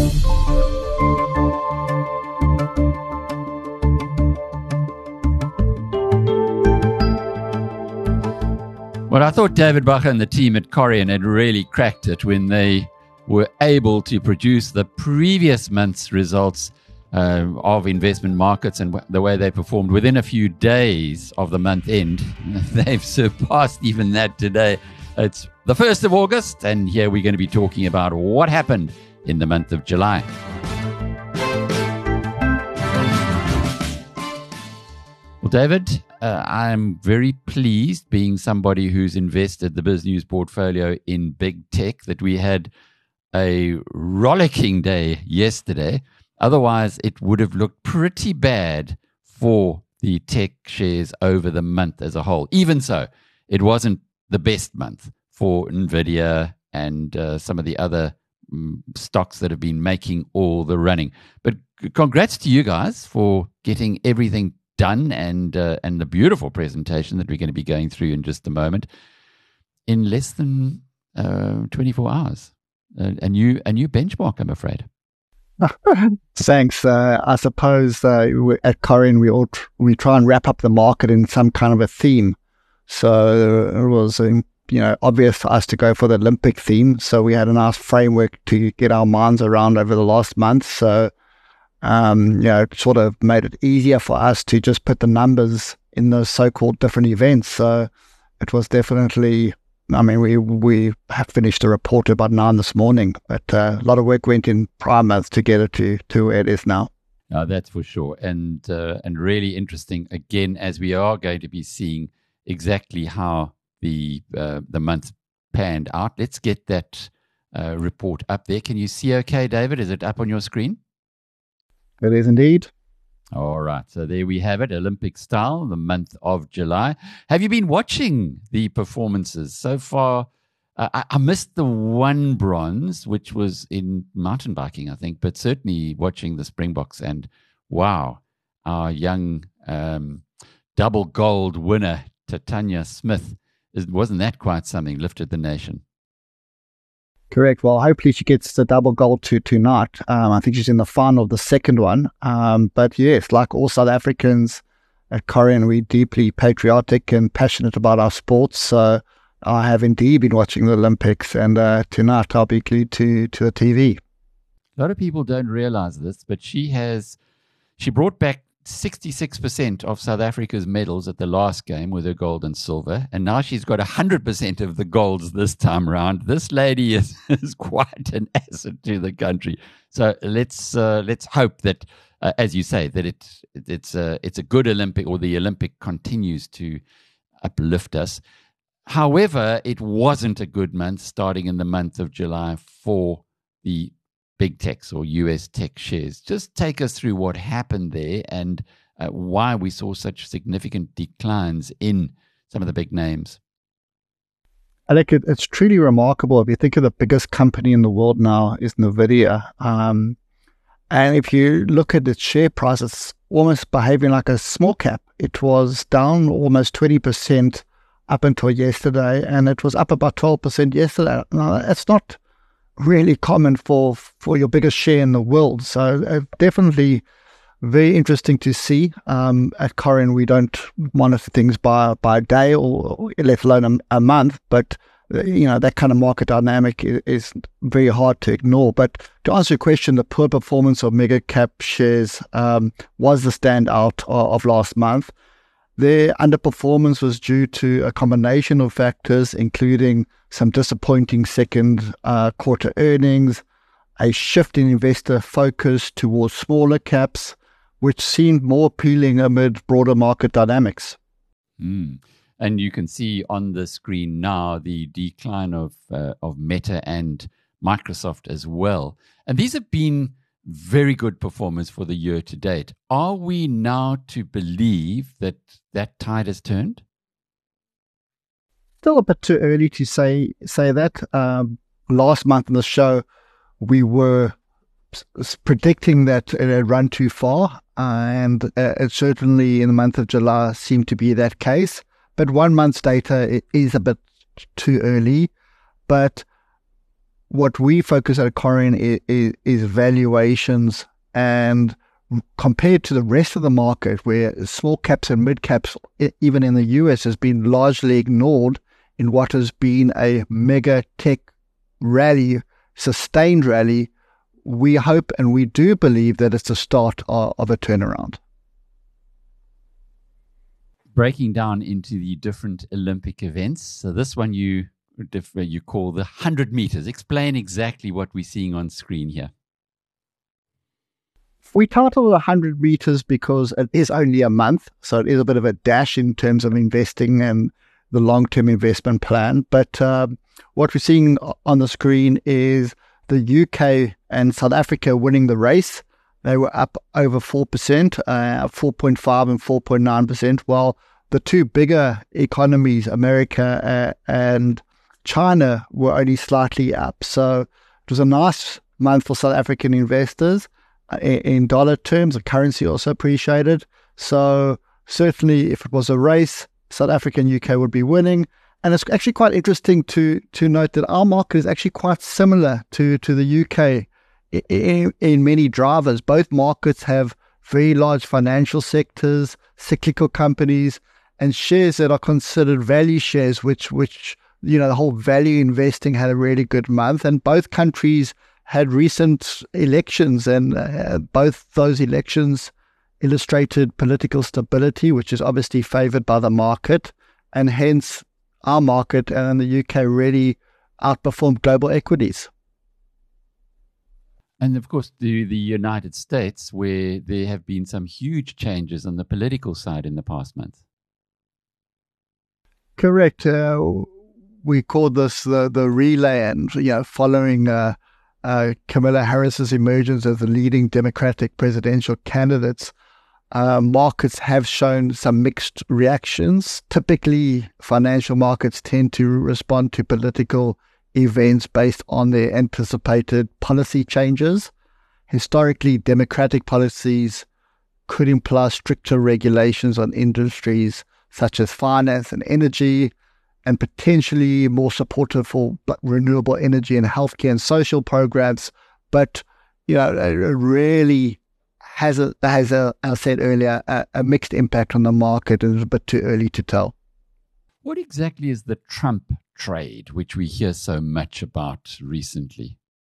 Well, I thought David Bacher and the team at Corian had really cracked it when they were able to produce the previous month's results of investment markets and the way they performed within a few days of the month end. They've surpassed even that today. It's the 1st of August, and here we're going to be talking about what happened in the month of July. Well, David, I'm very pleased, being somebody who's invested the BizNews portfolio in big tech, that we had a rollicking day yesterday. Otherwise, it would have looked pretty bad for the tech shares over the month as a whole. Even so, it wasn't the best month for NVIDIA and some of the other stocks that have been making all the running. But congrats to you guys for getting everything done and the beautiful presentation that we're going to be going through in just a moment in less than 24 hours. A new benchmark, I'm afraid. Thanks. I suppose at Corian we try and wrap up the market in some kind of a theme. So it was obvious for us to go for the Olympic theme. So we had a nice framework to get our minds around over the last month. So it sort of made it easier for us to just put the numbers in those so-called different events. So it was definitely, we have finished the report about 9 this morning, but a lot of work went in prior months to get it to where it is now. That's for sure. And really interesting, again, as we are going to be seeing exactly how the month panned out. Let's get that report up there. Can you see okay, David? Is it up on your screen? It is indeed. All right. So there we have it, Olympic style, the month of July. Have you been watching the performances so far? I missed the one bronze, which was in mountain biking, I think, but certainly watching the Springboks. And wow, our young double gold winner, Tanya Smith, wasn't that quite something? Lifted the nation. Correct. Well, hopefully she gets the double gold tonight. I think she's in the final of the second one. But yes, like all South Africans at Corian, we're deeply patriotic and passionate about our sports. So I have indeed been watching the Olympics, and tonight I'll be glued to the TV. A lot of people don't realize this, but she brought back 66% of South Africa's medals at the last game with her gold and silver, and now she's got 100% of the golds this time round. This lady is quite an asset to the country. So let's hope that, as you say, that it's a good Olympic, or the Olympic continues to uplift us. However, it wasn't a good month starting in the month of July for the big techs or US tech shares. Just take us through what happened there and why we saw such significant declines in some of the big names. Alec, it's truly remarkable. If you think of the biggest company in the world now is NVIDIA. And if you look at its share price, it's almost behaving like a small cap. It was down almost 20% up until yesterday, and it was up about 12% yesterday. Now, that's not really common for your biggest share in the world. So definitely very interesting to see. At Corian, we don't monitor things by a day or let alone a month, but that kind of market dynamic is very hard to ignore. But to answer your question, the poor performance of mega cap shares was the standout of last month. Their underperformance was due to a combination of factors, including some disappointing second quarter earnings, a shift in investor focus towards smaller caps, which seemed more appealing amid broader market dynamics. And you can see on the screen now the decline of Meta and Microsoft as well. And these have been very good performance for the year to date. Are we now to believe that tide has turned? Still a bit too early to say that. Last month on the show, we were predicting that it had run too far, and it certainly in the month of July seemed to be that case. But 1 month's data is a bit too early. But what we focus at Corian is valuations, and compared to the rest of the market, where small caps and mid caps, even in the US, has been largely ignored in what has been a mega tech rally, sustained rally, we hope and we do believe that it's the start of a turnaround. Breaking down into the different Olympic events. So this one you call the 100 meters. Explain exactly what we're seeing on screen here. We titled it 100 meters because it is only a month, so it is a bit of a dash in terms of investing and the long-term investment plan. But what we're seeing on the screen is the UK and South Africa winning the race. They were up over 4%, 4.5 and 4.9%, while the two bigger economies, America and China, were only slightly up. So it was a nice month for South African investors. In dollar terms, the currency also appreciated. So certainly if it was a race, South Africa and UK would be winning. And it's actually quite interesting to note that our market is actually quite similar to the UK in many drivers. Both markets have very large financial sectors, cyclical companies, and shares that are considered value shares, which the whole value investing had a really good month. And both countries had recent elections, and both those elections illustrated political stability, which is obviously favored by the market, and hence our market and the UK really outperformed global equities. And of course, the United States, where there have been some huge changes on the political side in the past month. Correct. We call this the relay, and following Kamala Harris's emergence as the leading Democratic presidential candidates, markets have shown some mixed reactions. Typically, financial markets tend to respond to political events based on their anticipated policy changes. Historically, democratic policies could imply stricter regulations on industries such as finance and energy, and potentially more supportive for renewable energy and healthcare and social programs. But, it really has as I said earlier, a mixed impact on the market, and it's a bit too early to tell. What exactly is the Trump trade, which we hear so much about recently?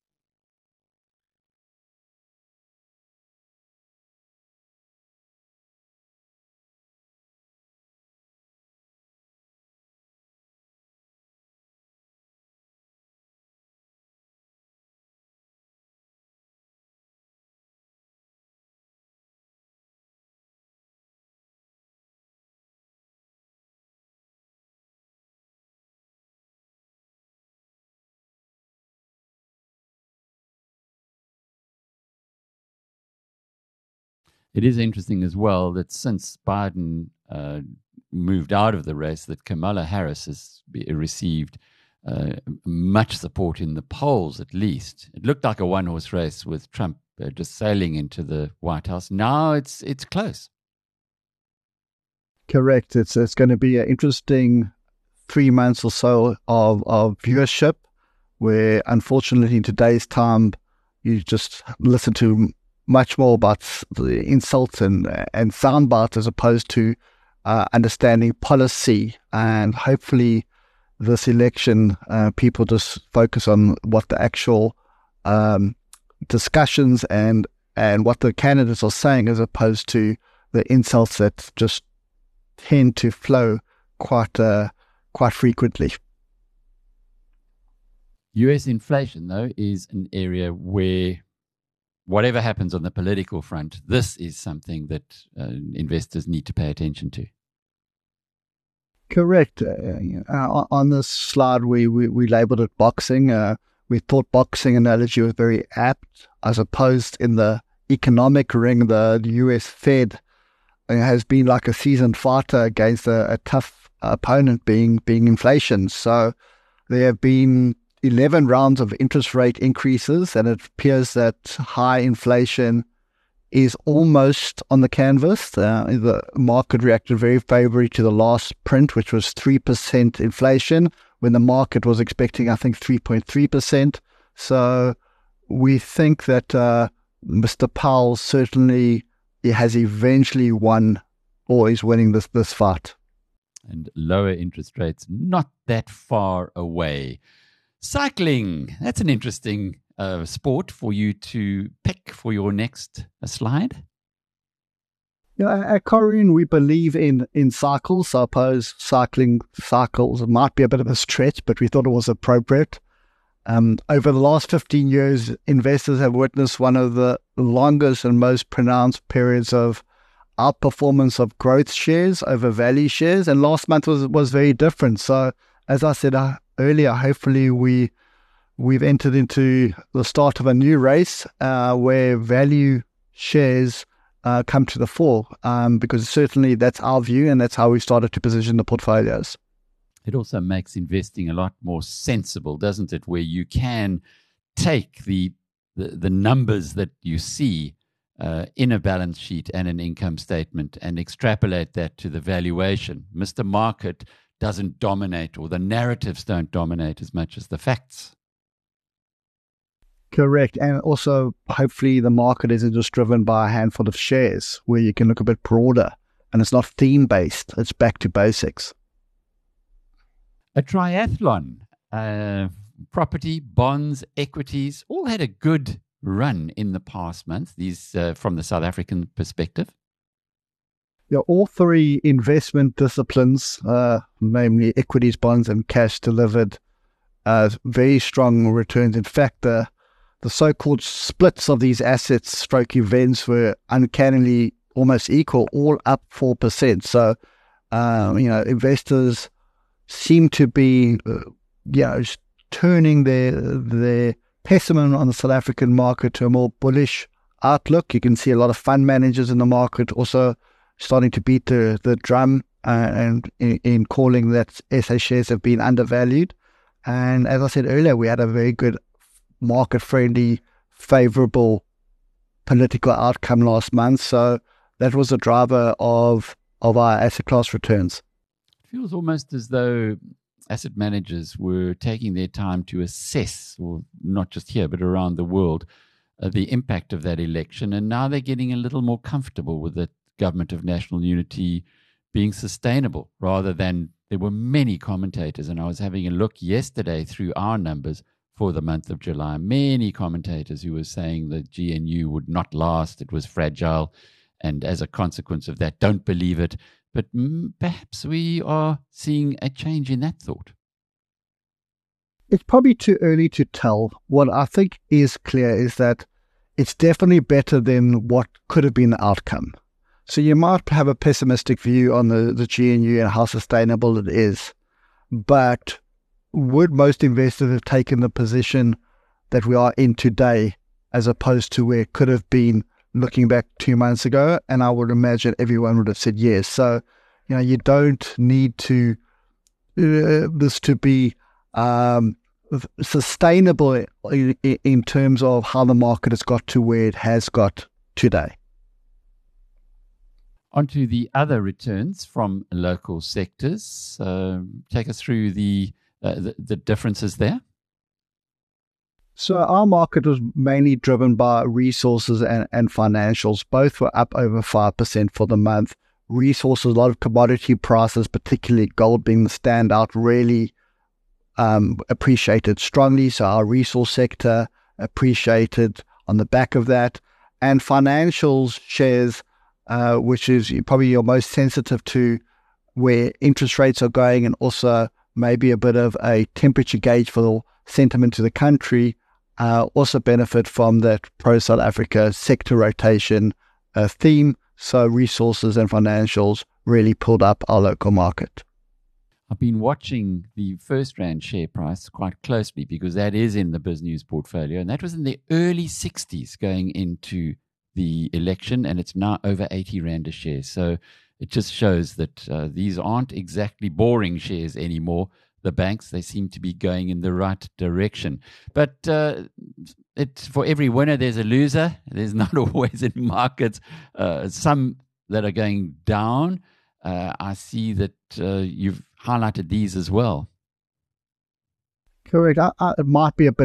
It is interesting as well that since Biden moved out of the race, that Kamala Harris has received much support in the polls, at least. It looked like a one-horse race with Trump just sailing into the White House. Now it's close. Correct. It's going to be an interesting 3 months or so of viewership, where unfortunately in today's time you just listen to much more about the insults and sound bites as opposed to understanding policy. And hopefully this election, people just focus on what the actual discussions and what the candidates are saying, as opposed to the insults that just tend to flow quite frequently. US inflation, though, is an area where whatever happens on the political front, this is something that investors need to pay attention to. Correct. On this slide, we labeled it boxing. We thought boxing analogy was very apt, as opposed in the economic ring, the US Fed has been like a seasoned fighter against a tough opponent, being inflation. So there have been 11 rounds of interest rate increases, and it appears that high inflation is almost on the canvas. The market reacted very favorably to the last print, which was 3% inflation, when the market was expecting, I think, 3.3%. So we think that Mr. Powell certainly has eventually won or is winning this fight. And lower interest rates not that far away. Cycling, that's an interesting sport for you to pick for your next slide. Yeah, at Corrigan, we believe in cycles. So I suppose cycles might be a bit of a stretch, but we thought it was appropriate. Over the last 15 years, investors have witnessed one of the longest and most pronounced periods of outperformance of growth shares over value shares, and last month was very different. So, as I said earlier, hopefully we've entered into the start of a new race where value shares come to the fore, because certainly that's our view, and that's how we started to position the portfolios. It also makes investing a lot more sensible, doesn't it? Where you can take the numbers that you see in a balance sheet and an income statement and extrapolate that to the valuation. Mr. Market doesn't dominate, or the narratives don't dominate as much as the facts. Correct. And also, hopefully, the market isn't just driven by a handful of shares, where you can look a bit broader and it's not theme-based. It's back to basics. A triathlon, property, bonds, equities, all had a good run in the past month, these from the South African perspective. Yeah, all three investment disciplines, namely equities, bonds, and cash, delivered very strong returns. In fact, the so-called splits of these assets stroke events were uncannily almost equal, all up 4%. So, investors seem to be, turning their pessimism on the South African market to a more bullish outlook. You can see a lot of fund managers in the market also starting to beat the drum and in calling that SA shares have been undervalued. And as I said earlier, we had a very good market-friendly, favorable political outcome last month. So that was a driver of our asset class returns. It feels almost as though asset managers were taking their time to assess, or not just here, but around the world, the impact of that election. And now they're getting a little more comfortable with the government of national unity being sustainable, rather than, there were many commentators, and I was having a look yesterday through our numbers for the month of July, many commentators who were saying the GNU would not last, it was fragile, and as a consequence of that, don't believe it. But perhaps we are seeing a change in that thought. It's probably too early to tell. What I think is clear is that it's definitely better than what could have been the outcome. So you might have a pessimistic view on the GNU and how sustainable it is, but would most investors have taken the position that we are in today as opposed to where it could have been looking back 2 months ago? And I would imagine everyone would have said yes. So, you don't need to this to be sustainable in terms of how the market has got to where it has got today. On to the other returns from local sectors. Take us through the differences there. So our market was mainly driven by resources and financials. Both were up over 5% for the month. Resources, a lot of commodity prices, particularly gold being the standout, really appreciated strongly. So our resource sector appreciated on the back of that. And financials shares, which is probably your most sensitive to where interest rates are going, and also maybe a bit of a temperature gauge for the sentiment to the country, also benefit from that pro-South Africa sector rotation theme. So resources and financials really pulled up our local market. I've been watching the First Rand share price quite closely because that is in the BizNews portfolio, and that was in the early 60s going into the election, and it's now over 80 Rand a share. So it just shows that these aren't exactly boring shares anymore. The banks, they seem to be going in the right direction. But for every winner, there's a loser. There's not always in markets. Some that are going down. I see that you've highlighted these as well. Correct. It might be a bit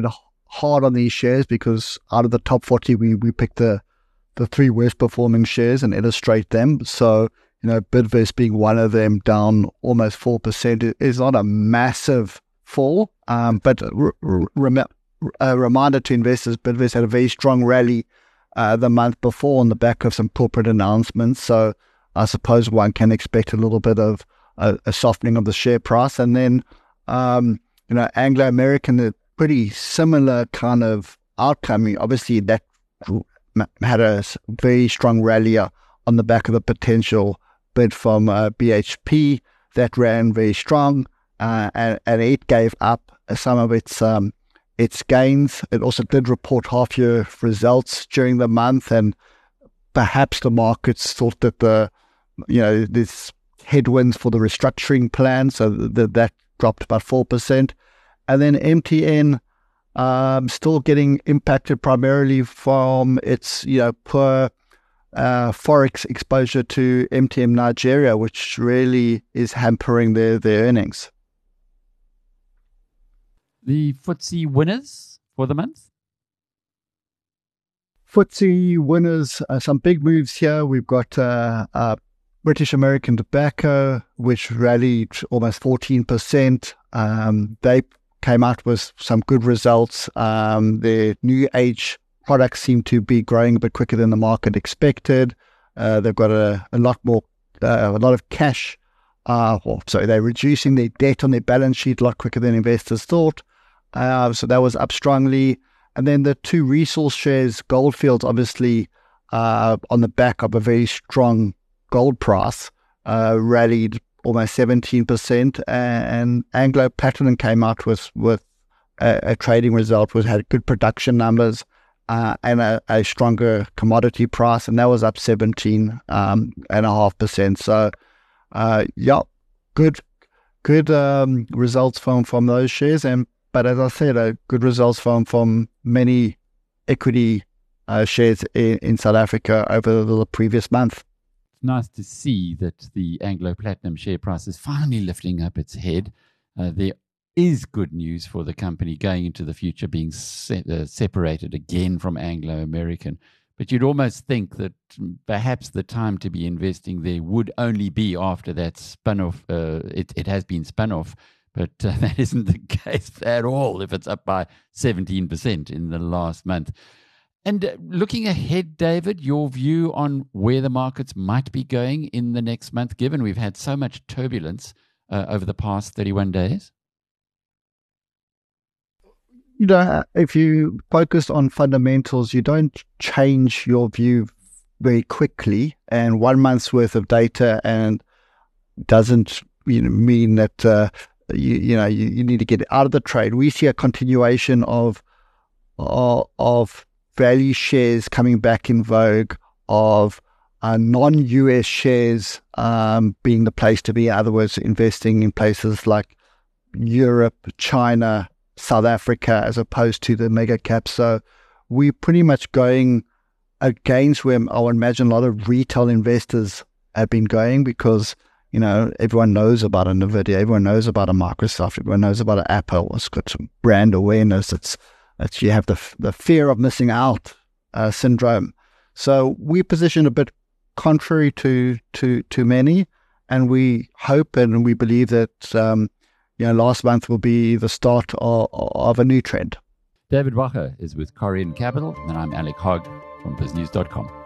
hard on these shares because out of the top 40, we picked the three worst performing shares and illustrate them. So, Bidvest being one of them, down almost 4%, is not a massive fall. But a reminder to investors, Bidvest had a very strong rally the month before on the back of some corporate announcements. So I suppose one can expect a little bit of a softening of the share price. And then, Anglo American, a pretty similar kind of outcome. Obviously, that had a very strong rally on the back of the potential bid from BHP that ran very strong, and it gave up some of its gains. It also did report half-year results during the month, and perhaps the markets thought that there's headwinds for the restructuring plan, so that dropped about 4%. And then MTN still getting impacted primarily from its poor forex exposure to MTN Nigeria, which really is hampering their earnings. The FTSE winners for the month? FTSE winners, some big moves here. We've got British American Tobacco, which rallied almost 14%. They came out with some good results. Their new age products seem to be growing a bit quicker than the market expected. They've got a lot of cash. So they're reducing their debt on their balance sheet a lot quicker than investors thought. So that was up strongly. And then the two resource shares, Goldfields, obviously on the back of a very strong gold price, rallied almost 17%. And Anglo Platinum came out with a trading result, which had good production numbers and a stronger commodity price, and that was up 17.5%. So, good results from those shares, but as I said, good results from many equity shares in South Africa over the previous month. It's nice to see that the Anglo Platinum share price is finally lifting up its head. There is good news for the company going into the future, being separated again from Anglo American. But you'd almost think that perhaps the time to be investing there would only be after that spin-off. It has been spun off, but that isn't the case at all if it's up by 17% in the last month. And looking ahead, David, your view on where the markets might be going in the next month, given we've had so much turbulence over the past 31 days? If you focus on fundamentals, you don't change your view very quickly. And 1 month's worth of data and doesn't mean that you need to get out of the trade. We see a continuation of value shares coming back in vogue, of non-US shares being the place to be. In other words, investing in places like Europe, China, South Africa, as opposed to the mega caps. So we're pretty much going against where I would imagine a lot of retail investors have been going, because everyone knows about a NVIDIA, everyone knows about a Microsoft, everyone knows about an Apple. It's got some brand awareness. It's you have the fear of missing out syndrome. So we position a bit contrary to many, and we hope and we believe that last month will be the start of a new trend. David Wacher is with Corian Capital, and I'm Alec Hogg from BizNews.com.